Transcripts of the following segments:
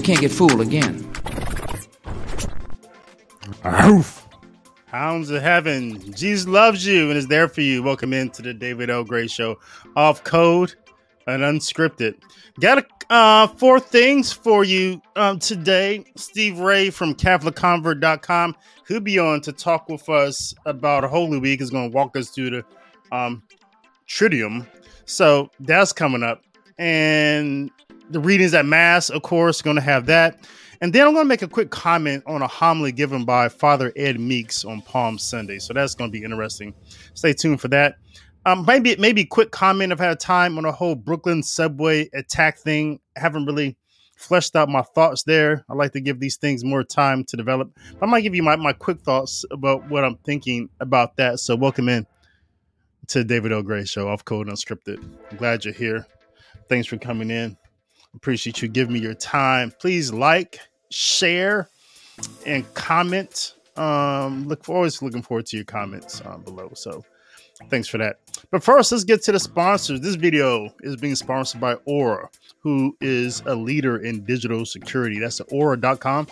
can't get fooled again. Hounds of Heaven. Jesus loves you and is there for you. Welcome into the David L. Gray Show. Off code and unscripted. Got 4 things for you today. Steve Ray from CatholicConvert.com. He'll be on to talk with us about Holy Week. He's going to walk us through the Triduum. So that's coming up. And the readings at Mass, of course, going to have that. And then I'm going to make a quick comment on a homily given by Father Ed Meeks on Palm Sunday. So that's going to be interesting. Stay tuned for that. Maybe quick comment. I've had time on a whole Brooklyn subway attack thing. I haven't really fleshed out my thoughts there. I like to give these things more time to develop. I might give you my quick thoughts about what I'm thinking about that. So welcome in to the David L. Gray Show, Off Code Unscripted. I'm glad you're here. Thanks for coming in. Appreciate you giving me your time. Please like, share, and comment. Always looking forward to your comments below. So thanks for that. But first, let's get to the sponsors. This video is being sponsored by Aura, who is a leader in digital security. That's at Aura.com.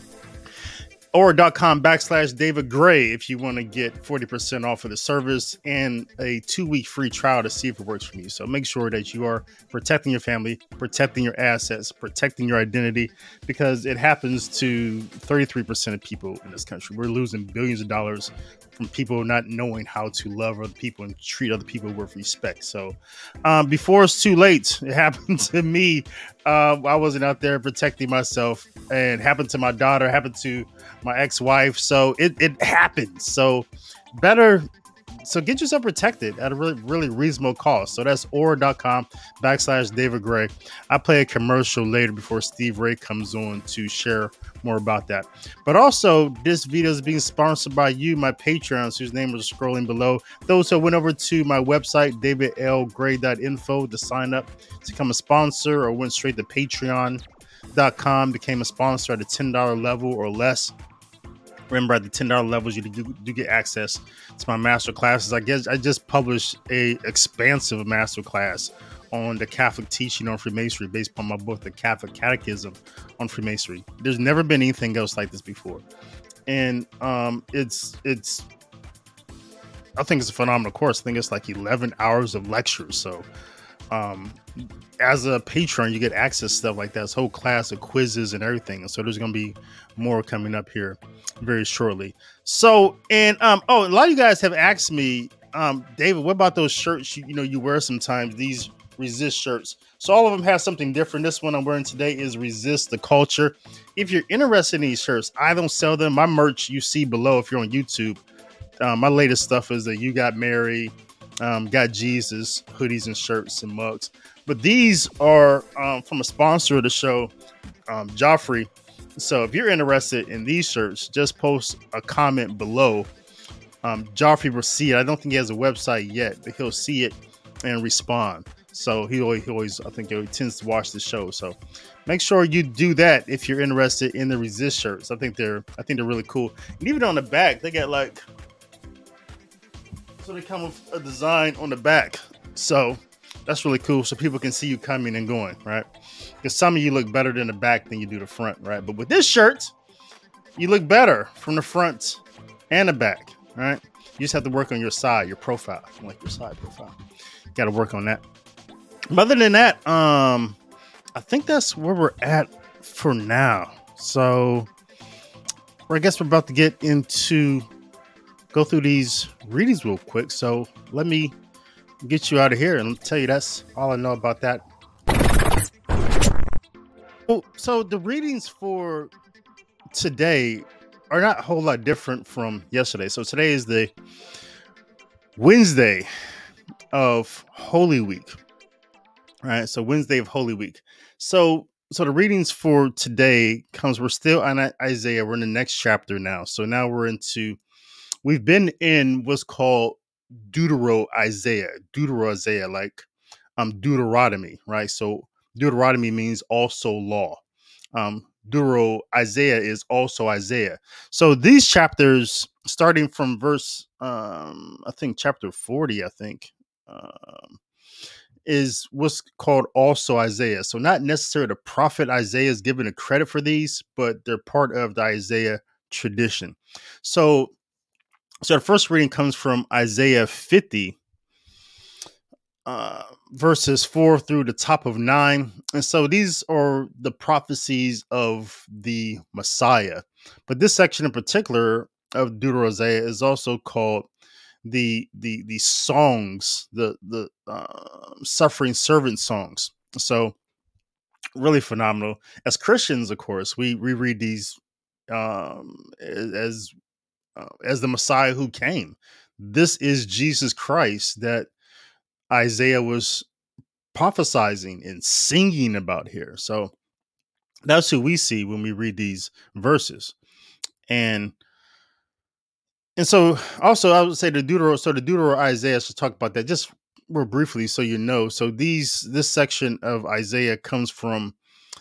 Aura.com/David Gray if you want to get 40% off of the service and a 2-week free trial to see if it works for you. So make sure that you are protecting your family, protecting your assets, protecting your identity, because it happens to 33% of people in this country. We're losing billions of dollars from people not knowing how to love other people and treat other people with respect. So before it's too late, it happened to me. I wasn't out there protecting myself, and it happened to my daughter, happened to my ex-wife. So it happens. So get yourself protected at a really reasonable cost. So that's Aura.com/David Gray. I play a commercial later before Steve Ray comes on to share more about that. But also, this video is being sponsored by you, my Patreons, whose names are scrolling below. Those who went over to my website, davidlgray.info, to sign up to become a sponsor, or went straight to patreon.com, became a sponsor at a $10 level or less. Remember, at the $10 levels, you do get access to my master classes. I just published a expansive master class on the Catholic teaching on Freemasonry based upon my book, The Catholic Catechism on Freemasonry. There's never been anything else like this before. And it's I think it's a phenomenal course. I think it's like 11 hours of lectures. So as a patron, you get access to stuff like that. This whole class of quizzes and everything. And so there's going to be more coming up here very shortly. So, and a lot of you guys have asked me, David, what about those shirts you wear sometimes, these Resist shirts? So all of them have something different. This one I'm wearing today is Resist the Culture. If you're interested in these shirts, I don't sell them. My merch you see below if you're on YouTube. My latest stuff is that You Got Mary, Got Jesus hoodies and shirts and mugs. But these are from a sponsor of the show, Joffrey. So if you're interested in these shirts, just post a comment below. Joffrey will see it. I don't think he has a website yet, but he'll see it and respond. So he always I think he tends to watch the show. So make sure you do that if you're interested in the Resist shirts. I think they're really cool. And even on the back, they got so they come with a design on the back. So that's really cool. So people can see you coming and going, right? Because some of you look better in the back than you do the front, right? But with this shirt, you look better from the front and the back, right? You just have to work on your side, your profile, like your side profile. Got to work on that. But other than that, I think that's where we're at for now. So I guess we're about to go through these readings real quick. So let me get you out of here and tell you that's all I know about that. So the readings for today are not a whole lot different from yesterday. So today is the Wednesday of Holy Week. All right, so Wednesday of Holy Week. So the readings for today we're still on Isaiah. We're in the next chapter now. So now we've been in what's called Deutero-Isaiah, like Deuteronomy, right? So Deuteronomy means also law. Deutero-Isaiah is also Isaiah. So these chapters, starting from verse, I think chapter 40, is what's called also Isaiah. So not necessarily the prophet Isaiah is given the credit for these, but they're part of the Isaiah tradition. So the first reading comes from Isaiah 50, verses 4 through the top of 9. And so these are the prophecies of the Messiah. But this section in particular of Deutero-Isaiah is also called the songs, the suffering servant songs. So really phenomenal. As Christians, of course, we read these as the Messiah who came. This is Jesus Christ that Isaiah was prophesizing and singing about here. So that's who we see when we read these verses. And so also I would say the Deutero-Isaiah, should talk about that just real briefly so you know. So this section of Isaiah comes from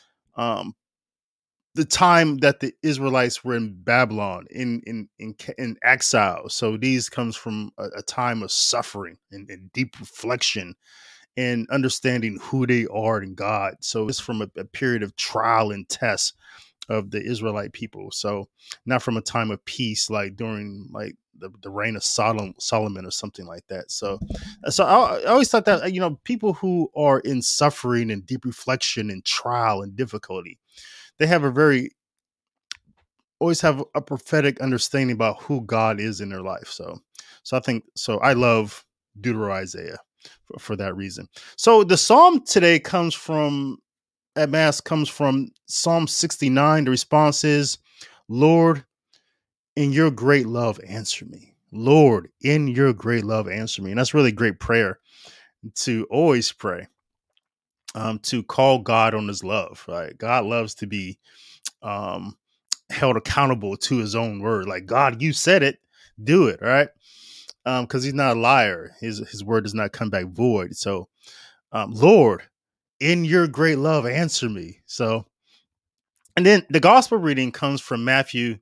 the time that the Israelites were in Babylon in exile. So these comes from a time of suffering and deep reflection and understanding who they are in God. So it's from a period of trial and test of the Israelite people. So not from a time of peace, like during like the reign of Solomon or something like that. So I always thought that, people who are in suffering and deep reflection and trial and difficulty, they have always have a prophetic understanding about who God is in their life. So I think, I love Deutero-Isaiah for that reason. So the Psalm today comes from Psalm 69. The response is, Lord, in your great love, answer me. Lord, in your great love, answer me. And that's really great prayer to always pray, to call God on his love, right? God loves to be held accountable to his own word. Like, God, you said it, do it, right? Because he's not a liar. His word does not come back void. So, Lord, in your great love, answer me. So, and then the gospel reading comes from Matthew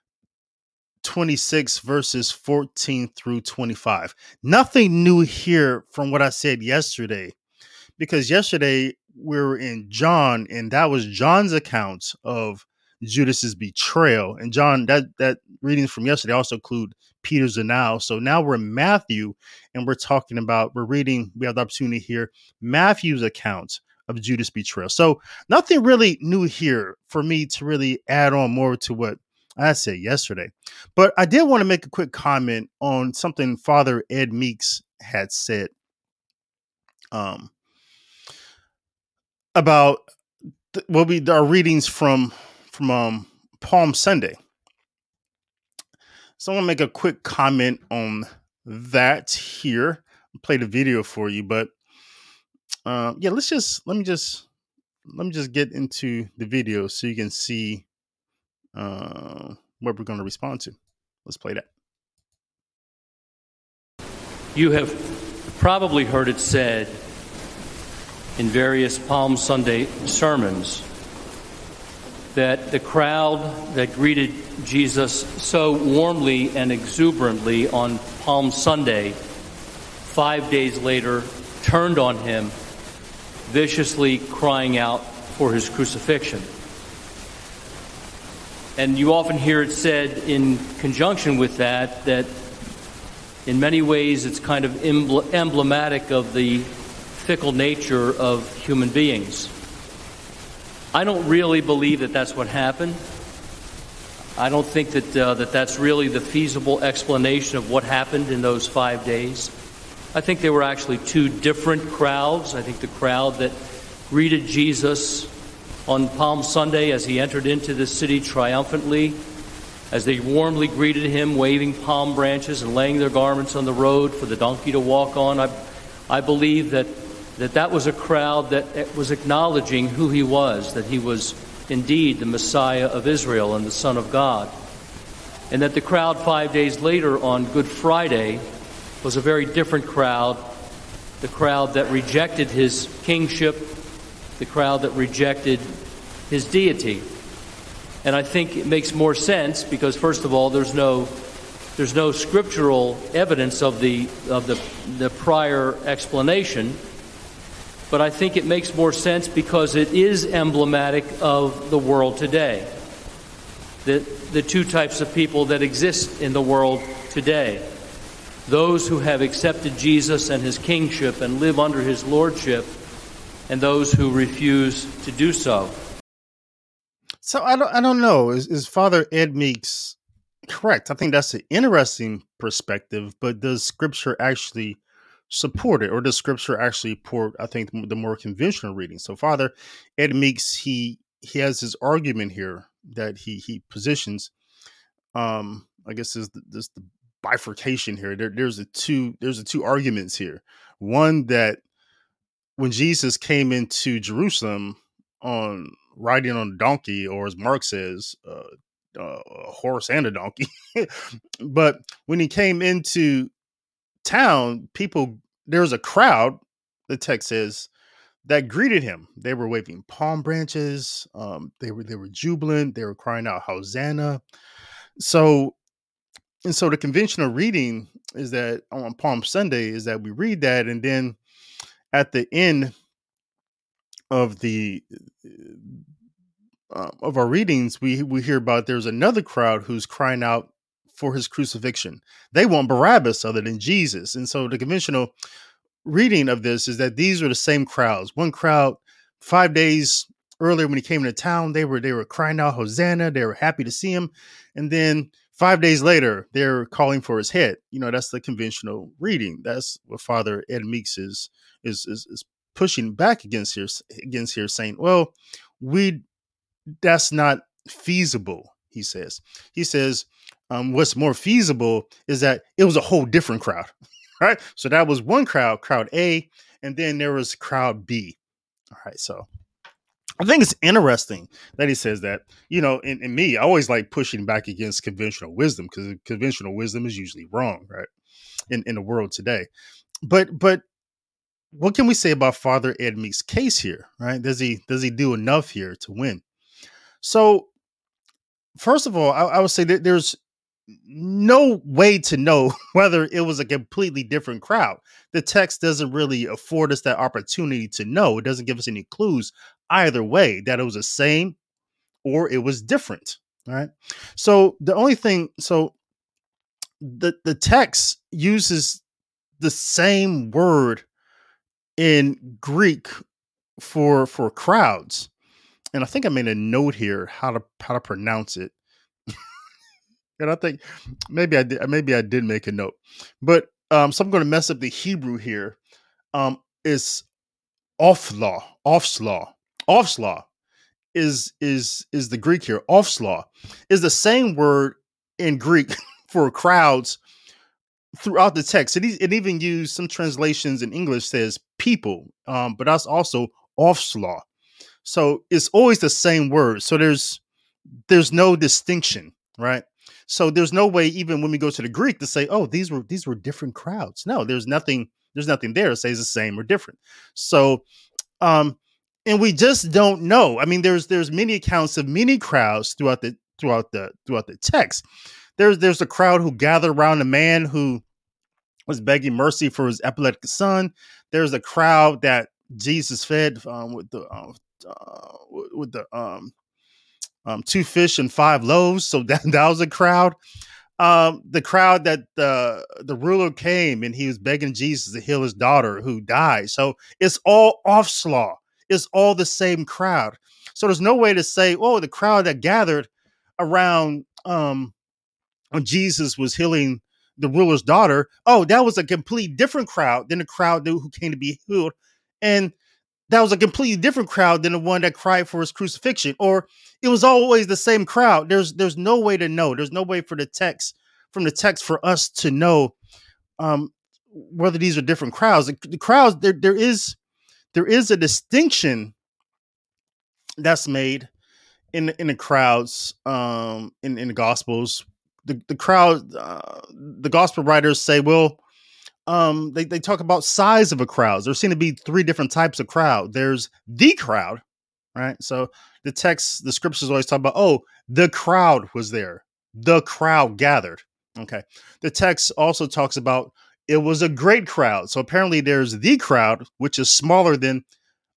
26, verses 14 through 25. Nothing new here from what I said yesterday, because yesterday we were in John, and that was John's account of Judas's betrayal. And John, that readings from yesterday also include Peter's denial. So now we're in Matthew, and we have the opportunity here, Matthew's account of Judas' betrayal. So nothing really new here for me to really add on more to what I said yesterday. But I did want to make a quick comment on something Father Ed Meeks had said about our readings from Palm Sunday. So I want to make a quick comment on that here. I'll play the video for you, but let me just get into the video so you can see what we're going to respond to. Let's play that. You have probably heard it said in various Palm Sunday sermons that the crowd that greeted Jesus so warmly and exuberantly on Palm Sunday, 5 days later, turned on him, viciously crying out for his crucifixion. And you often hear it said in conjunction with that in many ways it's kind of emblematic of the fickle nature of human beings. I don't really believe that that's what happened. I don't think that that's really the feasible explanation of what happened in those 5 days. I think they were actually two different crowds. I think the crowd that greeted Jesus on Palm Sunday as he entered into the city triumphantly, as they warmly greeted him, waving palm branches and laying their garments on the road for the donkey to walk on, I believe that was a crowd that was acknowledging who he was, that he was indeed the Messiah of Israel and the Son of God. And that the crowd 5 days later on Good Friday was a very different crowd, the crowd that rejected his kingship, the crowd that rejected his deity. And I think it makes more sense because, first of all, there's no scriptural evidence of the prior explanation. but I think it makes more sense because it is emblematic of the world today. The two types of people that exist in the world today. Those who have accepted Jesus and his kingship and live under his lordship, and those who refuse to do so. So I don't know. Is Father Ed Meeks correct? I think that's an interesting perspective, but does Scripture actually support it, or does Scripture actually support, I think, the more conventional reading? So Father Ed Meeks, he has his argument here that he positions. I guess is the bifurcation here. There's the two arguments here. One, that when Jesus came into Jerusalem on riding on a donkey, or as Mark says, a horse and a donkey, but when he came into town, there was a crowd, the text says, that greeted him. They were waving palm branches. They were jubilant. They were crying out, "Hosanna!" So the conventional reading is that on Palm Sunday is that we read that, and then at the end of of our readings, we hear about there's another crowd who's crying out for his crucifixion. They want Barabbas other than Jesus. And so the conventional reading of this is that these are the same crowds. One crowd 5 days earlier when he came into town, they were crying out Hosanna. They were happy to see him. And then 5 days later, they're calling for his head. That's the conventional reading. That's what Father Ed Meeks is pushing back against here, saying, well, that's not feasible. He says, what's more feasible is that it was a whole different crowd, right? So that was one crowd A, and then there was crowd B. All right. So I think it's interesting that he says that, in me, I always like pushing back against conventional wisdom, because conventional wisdom is usually wrong, right? In the world today. But what can we say about Father Ed Meeks' case here, right? Does he do enough here to win? So first of all, I would say that there's no way to know whether it was a completely different crowd. The text doesn't really afford us that opportunity to know. It doesn't give us any clues either way, that it was the same or it was different. All right. So the only thing, the text uses the same word in Greek for crowds. And I think I made a note here how to pronounce it. And I think maybe I did make a note. But so I'm going to mess up the Hebrew here. It's offslaw. Offslaw is the Greek here. Offslaw is the same word in Greek for crowds throughout the text. It even used, some translations in English says people, but that's also offslaw. So it's always the same word. So there's no distinction, right? So there's no way, even when we go to the Greek, to say, oh, these were different crowds. No, there's nothing there that says the same or different. So, and we just don't know. I mean, there's many accounts of many crowds throughout the text. There's a crowd who gathered around a man who was begging mercy for his epileptic son. There's a crowd that Jesus fed with the 2 fish and 5 loaves. So that was a crowd. The crowd that the ruler came and he was begging Jesus to heal his daughter who died. So it's all offslaw. It's all the same crowd. So there's no way to say, oh, the crowd that gathered around when Jesus was healing the ruler's daughter, oh, that was a complete different crowd than the crowd who came to be healed. And that was a completely different crowd than the one that cried for his crucifixion. Or it was always the same crowd. There's no way to know. There's no way from the text for us to know whether these are different crowds. The crowds, there is a distinction that's made in the crowds in the Gospels. The crowd, the Gospel writers say, well, they talk about size of a crowd. There seem to be 3 different types of crowd. There's the crowd, right? So the scriptures always talk about, oh, the crowd was there. The crowd gathered. Okay. The text also talks about it was a great crowd. So apparently there's the crowd, which is smaller than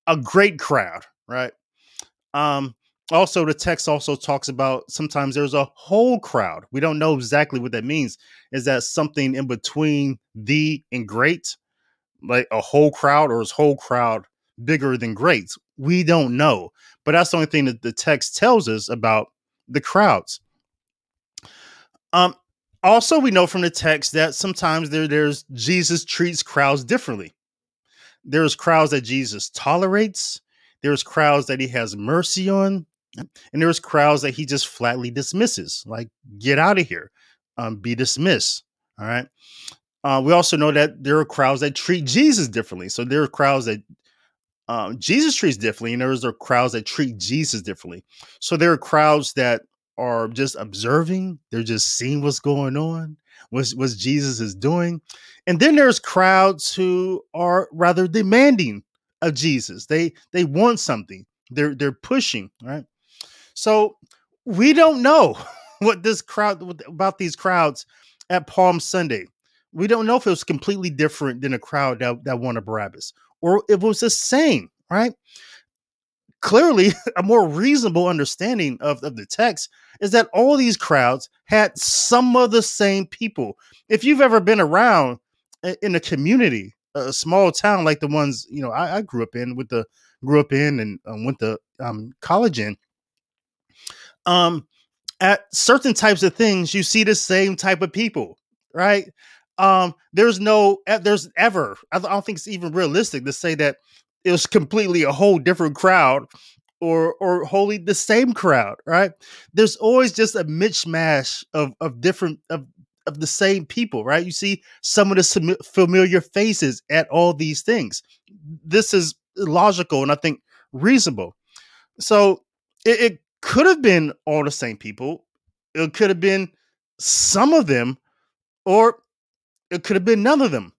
a great crowd, right? Um, Also, the text also talks about sometimes there's a whole crowd. We don't know exactly what that means. Is that something in between the and great, like a whole crowd, or is whole crowd bigger than great? We don't know, but that's the only thing that the text tells us about the crowds. Um, Also, we know from the text that sometimes there's Jesus treats crowds differently. There's crowds that Jesus tolerates. There's crowds that he has mercy on, and there's crowds that he just flatly dismisses. Like, get out of here, be dismissed. All right. We also know that there are crowds that treat Jesus differently. So there are crowds that Jesus treats differently, and there's are crowds that treat Jesus differently. So there are crowds that are just observing; they're just seeing what's going on, what Jesus is doing, and then there's crowds who are rather demanding of Jesus. They want something. They're pushing, right? So we don't know about these crowds at Palm Sunday. We don't know if it was completely different than a crowd that wanted Barabbas, or if it was the same, right? Clearly, a more reasonable understanding of the text is that all these crowds had some of the same people. If you've ever been around in a community, a small town like the ones I grew up in, and went to college in, um, at certain types of things, you see the same type of people, right? I don't think it's even realistic to say that it was completely a whole different crowd or wholly the same crowd, right? There's always just a mishmash of different of the same people, right? You see some of the familiar faces at all these things. This is logical and I think reasonable. So it could have been all the same people. It could have been some of them, or it could have been none of them.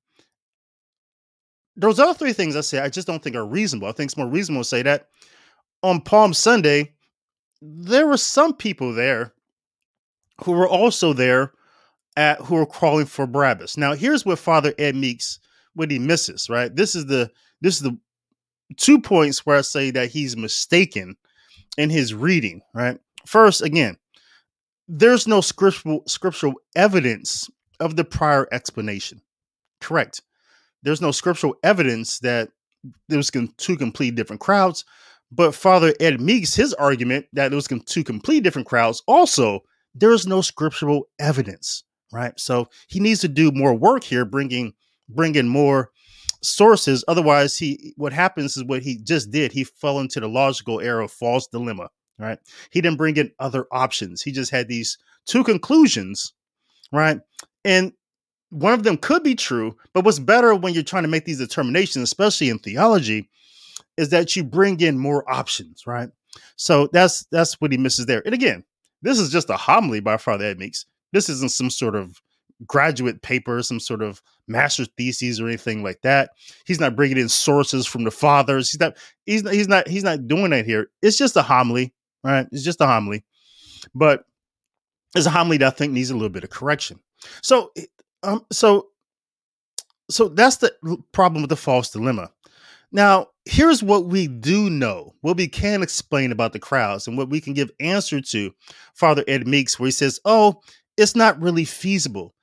Those other three things I say, I just don't think are reasonable. I think it's more reasonable to say that on Palm Sunday, there were some people there who were also there who were calling for Barabbas. Now, here's what Father Ed Meeks what he misses, right? This is the 2 points where I say that he's mistaken in his reading, right? First, again, there's no scriptural evidence of the prior explanation. Correct. There's no scriptural evidence that there was two complete different crowds. But Father Ed Meeks, his argument that it was two complete different crowds, also, there's no scriptural evidence, right? So he needs to do more work here, bring in more sources. Otherwise, what happens is what he just did. He fell into the logical error of false dilemma, right? He didn't bring in other options. He just had these two conclusions, right? And one of them could be true, but what's better when you're trying to make these determinations, especially in theology, is that you bring in more options, right? So that's what he misses there. And again, this is just a homily by Father Ed Meeks. This isn't some sort of graduate paper, some sort of master's thesis or anything like that. He's not bringing in sources from the fathers. He's not doing that here. It's just a homily, right? It's just a homily, but it's a homily that I think needs a little bit of correction. So, so that's the problem with the false dilemma. Now, here's what we do know, what we can explain about the crowds, and what we can give answer to Father Ed Meeks, where he says, "Oh, it's not really feasible."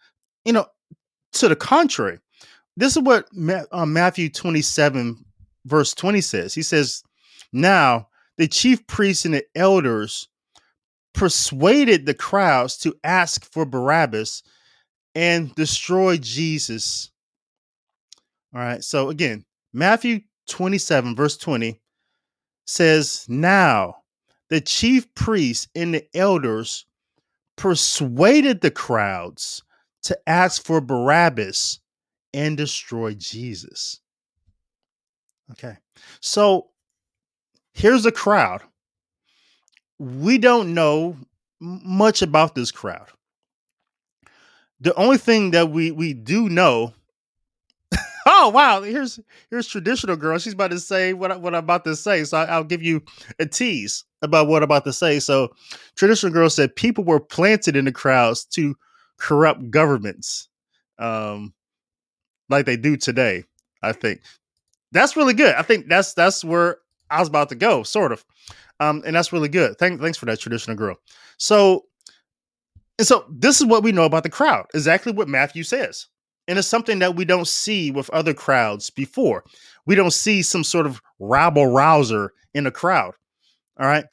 To the contrary, this is what Matthew 27, verse 20 says. He says, "Now the chief priests and the elders persuaded the crowds to ask for Barabbas and destroy Jesus." All right. So again, Matthew 27, verse 20 says, "Now the chief priests and the elders persuaded the crowds to ask for Barabbas and destroy Jesus." Okay. So here's a crowd. We don't know much about this crowd. The only thing that we do know. Oh wow! Here's traditional girl. She's about to say what I'm about to say. So I'll give you a tease about what I'm about to say. So traditional girl said people were planted in the crowds to corrupt governments, like they do today. I think That's really good. I think that's where I was about to go, sort of. And that's really good. Thanks for that, traditional girl. So so this is what we know about the crowd, exactly what Matthew says. And it's something that we don't see with other crowds before. We don't see some sort of rabble rouser in a crowd. All right.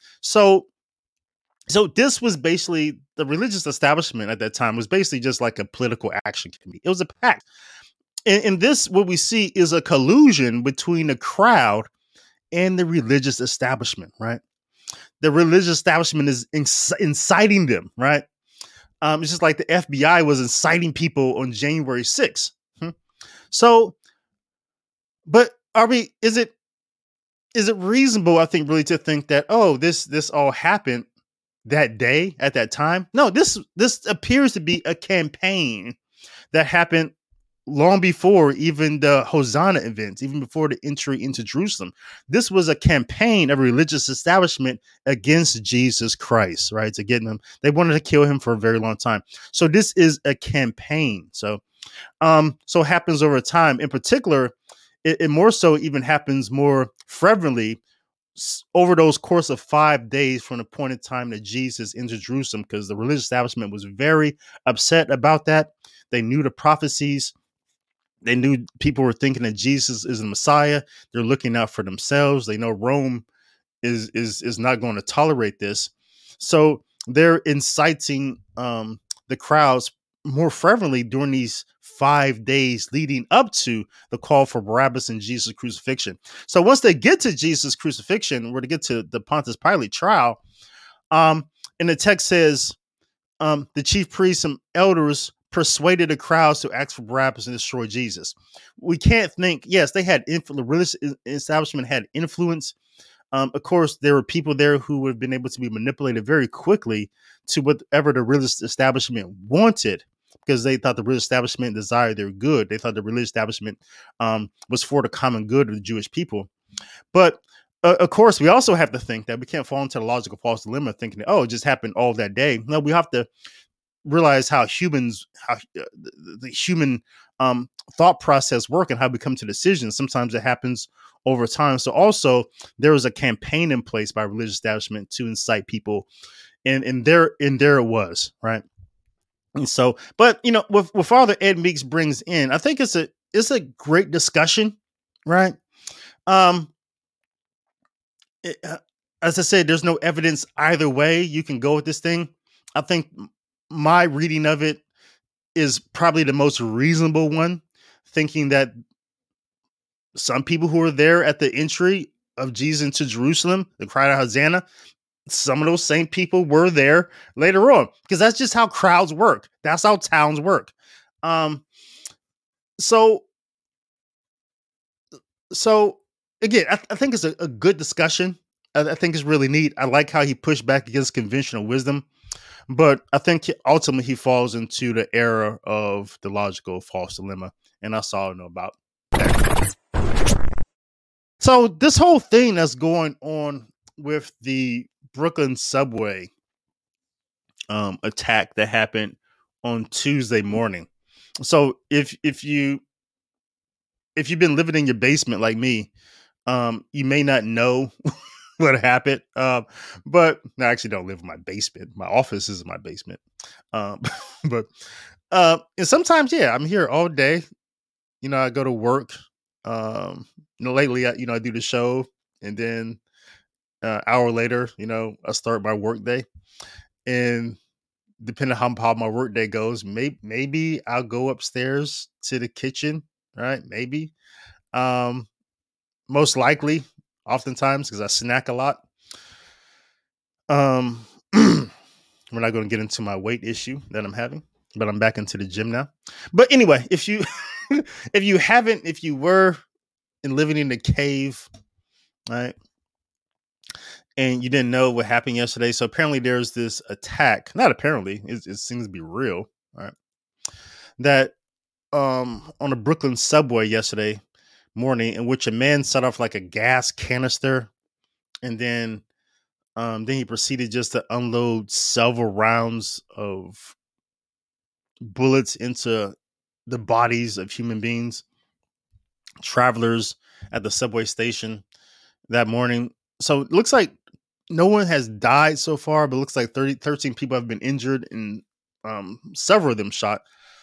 So this was basically the religious establishment at that time was basically just like a political action committee. It was a pact. And this, what we see is a collusion between the crowd and the religious establishment, right? The religious establishment is inciting them, right? It's just like the FBI was inciting people on January 6th. So, but is it reasonable, I think, really to think that, oh, this all happened that day at that time? No, this appears to be a campaign that happened long before even the Hosanna events, even before the entry into Jerusalem. This was a campaign of a religious establishment against Jesus Christ, right? To get him, they wanted to kill him for a very long time. So this is a campaign. So it happens over time. In particular, it more so even happens more fervently over those course of 5 days from the point in time that Jesus entered Jerusalem, because the religious establishment was very upset about that. They knew the prophecies. They knew people were thinking that Jesus is the Messiah. They're looking out for themselves. They know Rome is not going to tolerate this. So they're inciting the crowds more fervently during these 5 days leading up to the call for Barabbas and Jesus' crucifixion. So once they get to Jesus' crucifixion, we're to get to the Pontius Pilate trial. And the text says the chief priests and elders persuaded the crowds to ask for Barabbas and destroy Jesus. We can't think, yes, they had the religious establishment had influence. Of course, there were people there who would have been able to be manipulated very quickly to whatever the religious establishment wanted, because they thought the religious establishment desired their good. They thought the religious establishment was for the common good of the Jewish people. But of course, we also have to think that we can't fall into the logical false dilemma thinking that, oh, it just happened all that day. No, we have to realize how the human thought process work and how we come to decisions. Sometimes it happens over time. So also there was a campaign in place by religious establishment to incite people, and there it was, right. And so, but with Father Ed Meeks brings in, I think it's a great discussion, right. um as I said, there's no evidence either way you can go with this thing. I think my reading of it is probably the most reasonable one, thinking that some people who were there at the entry of Jesus into Jerusalem, the cry of Hosanna, some of those same people were there later on, because that's just how crowds work. That's how towns work. So again, I think it's a good discussion. I think it's really neat. I like how he pushed back against conventional wisdom. But I think ultimately he falls into the era of the logical false dilemma. And that's all I know about that. So this whole thing that's going on with the Brooklyn subway attack that happened on Tuesday morning. So if you've been living in your basement like me, you may not know what happened. But I actually don't live in my basement. My office is in my basement. But and sometimes, yeah, I'm here all day. I go to work. Lately, I do the show, and then hour later, I start my work day. And depending on how my work day goes, maybe I'll go upstairs to the kitchen, right? Maybe. Most likely, oftentimes, because I snack a lot. We're not going to get into my weight issue that I'm having, but I'm back into the gym now. But anyway, if you if you were living in the cave, right, and you didn't know what happened yesterday, so apparently there's this attack. Not apparently, it seems to be real, right? That on a Brooklyn subway yesterday morning, in which a man set off like a gas canister, and then he proceeded just to unload several rounds of bullets into the bodies of human beings, travelers at the subway station that morning. So it looks like no one has died so far, but it looks like 13 people have been injured and several of them shot.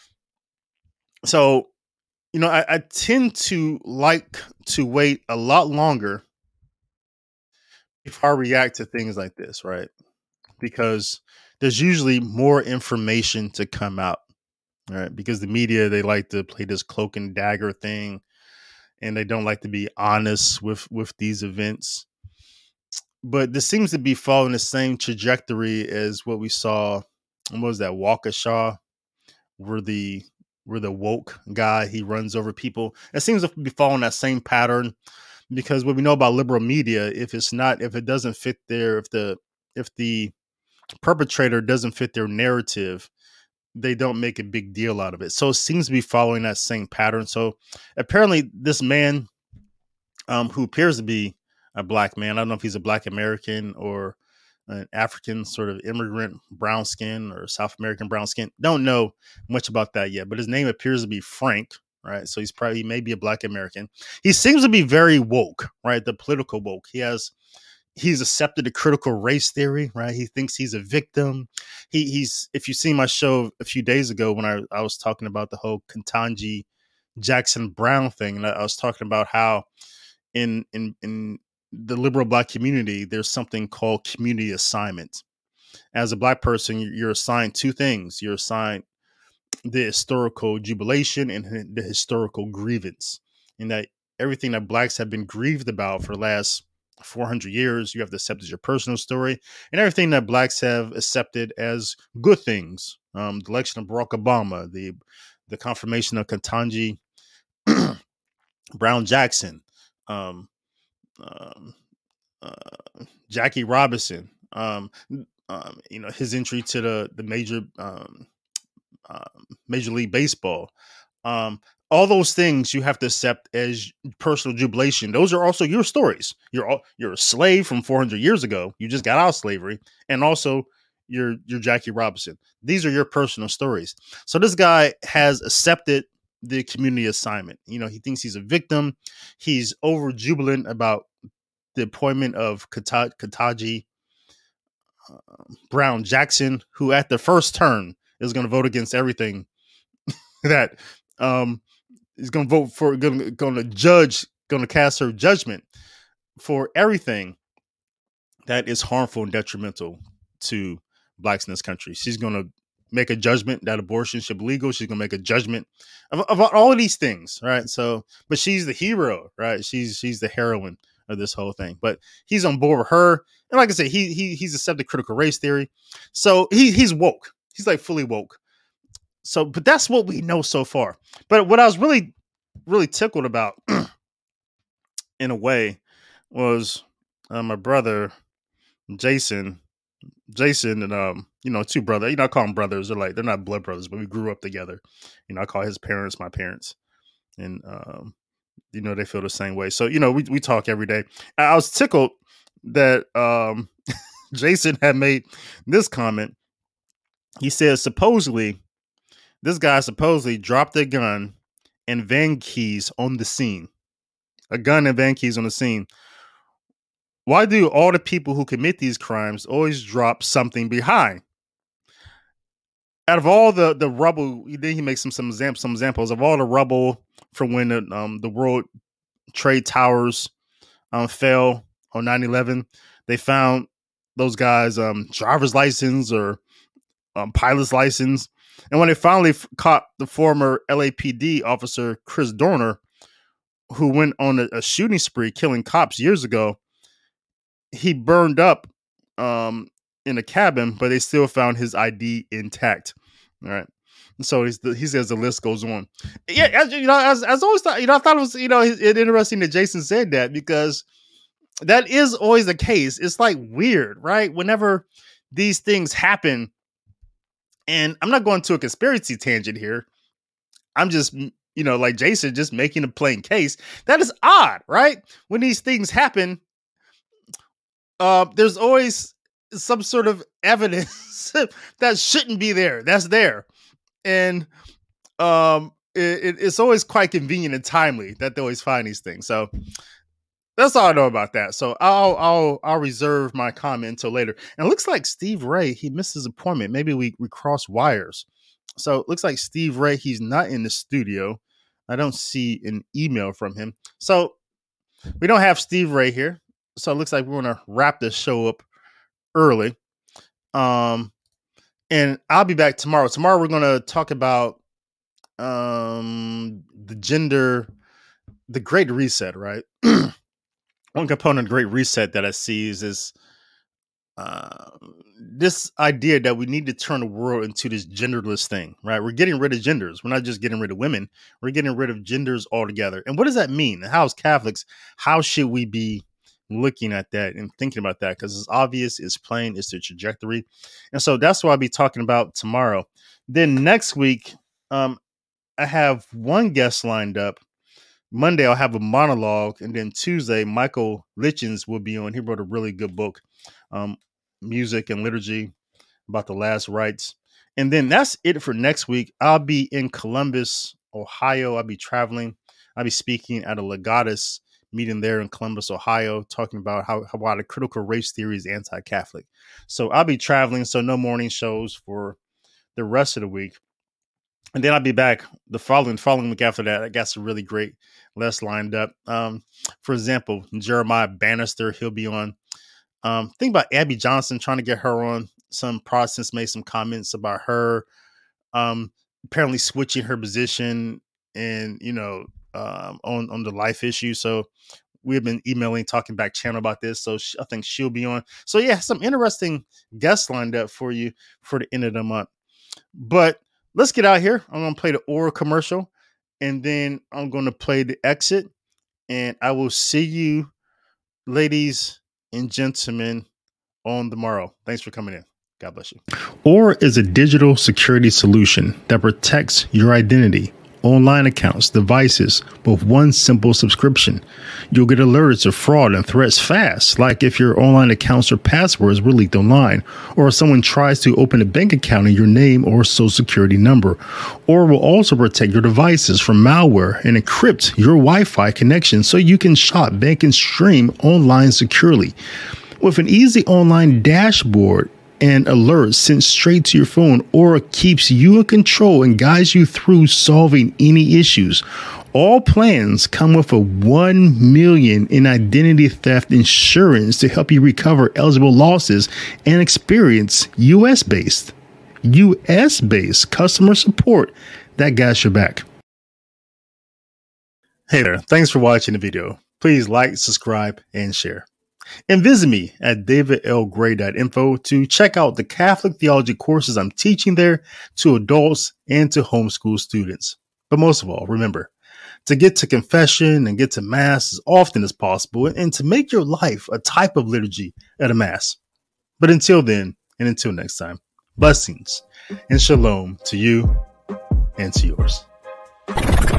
So, I tend to like to wait a lot longer before I react to things like this, right? Because there's usually more information to come out, right? Because the media, they like to play this cloak and dagger thing, and they don't like to be honest with these events. But this seems to be following the same trajectory as what we saw. What was that, Waukesha, where the woke guy, he runs over people? It seems to be following that same pattern, because what we know about liberal media, if it doesn't fit if the perpetrator doesn't fit their narrative, they don't make a big deal out of it. So it seems to be following that same pattern. So apparently this man, who appears to be a black man, I don't know if he's a black American or an African sort of immigrant, brown skin, or South American brown skin. Don't know much about that yet, but his name appears to be Frank, right? So he may be a black American. He seems to be very woke, right? The political woke. He's accepted the critical race theory, right? He thinks he's a victim. He's if you see my show a few days ago when I was talking about the whole Ketanji Jackson Brown thing, and I was talking about how in the liberal black community, there's something called community assignment. As a black person, you're assigned two things. You're assigned the historical jubilation and the historical grievance, and that everything that blacks have been grieved about for the last 400 years, you have to accept as your personal story, and everything that blacks have accepted as good things. The election of Barack Obama, the confirmation of Ketanji Brown Jackson, um, um, Jackie Robinson, his entry to the Major League Baseball. Um, all those things you have to accept as personal jubilation. Those are also your stories. You're a slave from 400 years ago. You just got out of slavery, and also you're Jackie Robinson. These are your personal stories. So this guy has accepted the community assignment. He thinks he's a victim. He's over jubilant about the appointment of Ketanji Brown Jackson, who at the first turn is going to vote against everything that is going to vote for, going to cast her judgment for everything that is harmful and detrimental to blacks in this country. She's going to make a judgment that abortion should be legal. She's going to make a judgment about all of these things, right? So, but she's the hero, right? She's the heroine of this whole thing. But he's on board with her, and like I said, he's accepted critical race theory. So he's woke. He's like fully woke. So, but that's what we know so far. But what I was really, really tickled about, in a way, was my brother Jason, and two brothers. I call them brothers. They're not blood brothers, but we grew up together. I call his parents my parents, and they feel the same way. So we talk every day. I was tickled that Jason had made this comment. He says this guy supposedly dropped a gun and van keys on the scene. A gun and van keys on the scene. Why do all the people who commit these crimes always drop something behind? Out of all the rubble, then he makes some examples of all the rubble from when the World Trade Towers fell on 9/11. They found those guys' driver's license or pilot's license. And when they finally caught the former LAPD officer, Chris Dorner, who went on a shooting spree killing cops years ago, he burned up in a cabin, but they still found his ID intact. All right. So he says the list goes on. Yeah, as always thought, I thought it was, interesting that Jason said that, because that is always the case. It's like weird, right? Whenever these things happen, and I'm not going to a conspiracy tangent here. I'm just, like Jason, just making a plain case. That is odd, right? When these things happen, there's always some sort of evidence that shouldn't be there. That's there. And it's always quite convenient and timely that they always find these things. So that's all I know about that. So I'll reserve my comment until later. And it looks like Steve Ray, he missed his appointment. Maybe we crossed wires. So it looks like Steve Ray, he's not in the studio. I don't see an email from him. So we don't have Steve Ray here. So it looks like we're gonna wrap this show up early. And I'll be back tomorrow. Tomorrow we're gonna talk about the Great Reset, right? One component of the Great Reset that I see is this this idea that we need to turn the world into this genderless thing, right? We're getting rid of genders. We're not just getting rid of women. We're getting rid of genders altogether. And what does that mean? How, as Catholics, how should we be looking at that and thinking about that? Because it's obvious, it's plain, it's the trajectory. And so that's what I'll be talking about tomorrow. Then next week, I have one guest lined up. Monday, I'll have a monologue. And then Tuesday, Michael Lichens will be on. He wrote a really good book, Music and Liturgy, about the last rites. And then that's it for next week. I'll be in Columbus, Ohio. I'll be traveling. I'll be speaking at a Legatus meeting there in Columbus, Ohio, talking about how the critical race theory is anti-Catholic. So I'll be traveling. So no morning shows for the rest of the week. And then I'll be back the following week after that. I got some really great lists lined up. For example, Jeremiah Bannister, he'll be on. Think about Abby Johnson, trying to get her on. Some Protestants made some comments about her apparently switching her position and, on the life issue. So we've been emailing, talking back channel about this. So I think she'll be on. So yeah, some interesting guests lined up for you for the end of the month. But let's get out here. I'm going to play the Aura commercial, and then I'm going to play the exit. And I will see you, ladies and gentlemen, on the morrow. Thanks for coming in. God bless you. Aura is a digital security solution that protects your identity, online accounts, devices with one simple subscription. You'll get alerts of fraud and threats fast, like if your online accounts or passwords were leaked online, or if someone tries to open a bank account in your name or social security number. Or will also protect your devices from malware and encrypt your Wi-Fi connection so you can shop, bank, and stream online securely. With an easy online dashboard and alerts sent straight to your phone, Aura keeps you in control and guides you through solving any issues. All plans come with a $1 million in identity theft insurance to help you recover eligible losses and experience US-based customer support that got your back. Hey there, thanks for watching the video. Please like, subscribe, and share. And visit me at davidlgray.info to check out the Catholic theology courses I'm teaching there to adults and to homeschool students. But most of all, remember to get to confession and get to Mass as often as possible, and to make your life a type of liturgy at a Mass. But until then, and until next time, blessings and shalom to you and to yours.